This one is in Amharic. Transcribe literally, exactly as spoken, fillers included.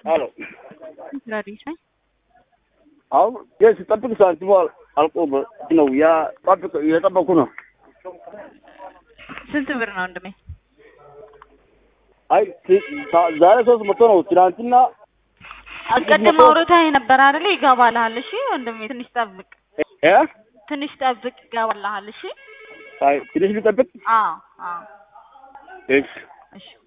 አሎ ዛሬሽ አሁን የስ ጠብቅ ሳንቲም አልቆ ነው ያ ጠብቅ የጠበቁ ነው። ስንት ብር ነው ወንድሜ? አይ ዛሬ ሶስት መቶ ነው። ትናንትና አስቀድመው አውርተህ ነበር አይደል? ይገባልሃል። እሺ ወንድሜ ትንሽ ጠብቅ እ ትንሽ ጠብቅ ይገባልሃል። እሺ አይ ትንሽ ልጠብቅ። አዎ አዎ እሺ እሺ